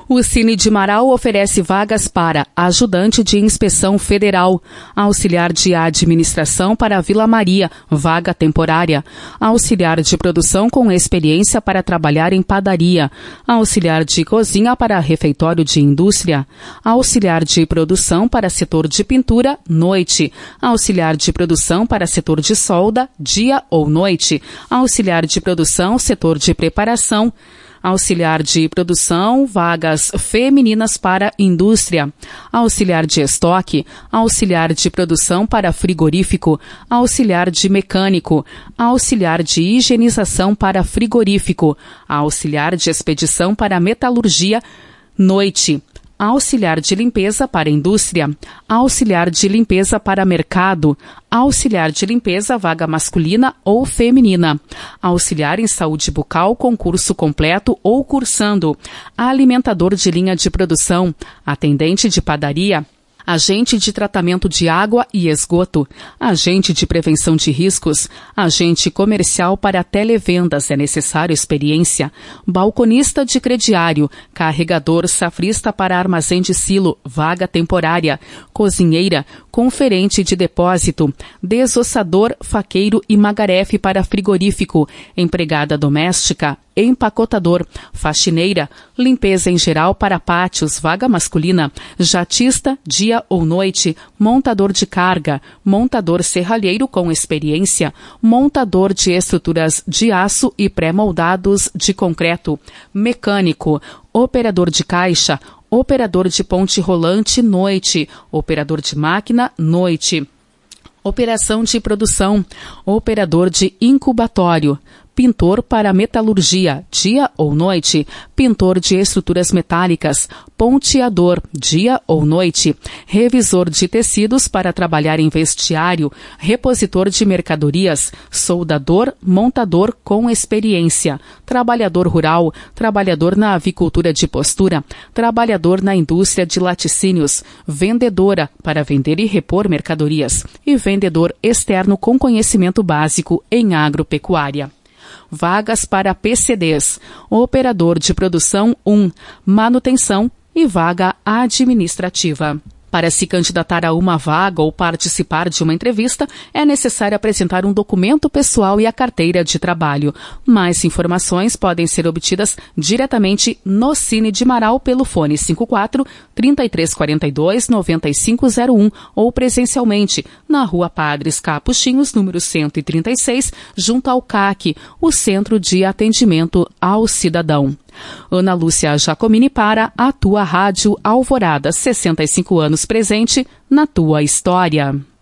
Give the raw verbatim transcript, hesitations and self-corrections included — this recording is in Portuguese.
O Cine de Marau oferece vagas para ajudante de inspeção federal, auxiliar de administração para Vila Maria, vaga temporária, auxiliar de produção com experiência para trabalhar em padaria, auxiliar de cozinha para refeitório de indústria, auxiliar de produção para setor de pintura, noite, auxiliar de produção para setor de solda, dia ou noite, auxiliar de produção, setor de preparação, auxiliar de produção, vagas femininas para indústria, auxiliar de estoque, auxiliar de produção para frigorífico, auxiliar de mecânico, auxiliar de higienização para frigorífico, auxiliar de expedição para metalurgia, noite, auxiliar de limpeza para indústria, auxiliar de limpeza para mercado, auxiliar de limpeza vaga masculina ou feminina, auxiliar em saúde bucal concurso completo ou cursando, alimentador de linha de produção, atendente de padaria, agente de tratamento de água e esgoto, agente de prevenção de riscos, agente comercial para televendas, é necessário experiência, balconista de crediário, carregador safrista para armazém de silo, vaga temporária, cozinheira, conferente de depósito, desossador, faqueiro e magarefe para frigorífico, empregada doméstica, empacotador, faxineira, limpeza em geral para pátios, vaga masculina, jatista, dia ou noite, montador de carga, montador serralheiro com experiência, montador de estruturas de aço e pré-moldados de concreto, mecânico, operador de caixa, operador de ponte rolante, noite, operador de máquina, noite, operação de produção, operador de incubatório, pintor para metalurgia, dia ou noite, pintor de estruturas metálicas, ponteador, dia ou noite, revisor de tecidos para trabalhar em vestiário, repositor de mercadorias, soldador, montador com experiência, trabalhador rural, trabalhador na avicultura de postura, trabalhador na indústria de laticínios, vendedora para vender e repor mercadorias e vendedor externo com conhecimento básico em agropecuária. Vagas para P C Ds, operador de produção um, manutenção e vaga administrativa. Para se candidatar a uma vaga ou participar de uma entrevista, é necessário apresentar um documento pessoal e a carteira de trabalho. Mais informações podem ser obtidas diretamente no Cine de Marau pelo fone cinco quatro, trinta e três quarenta e dois, noventa e cinco zero um ou presencialmente na Rua Padres Capuchinhos, número cento e trinta e seis, junto ao C A C, o Centro de Atendimento ao Cidadão. Ana Lúcia Giacomini para a tua Rádio Alvorada, sessenta e cinco anos presente na tua história.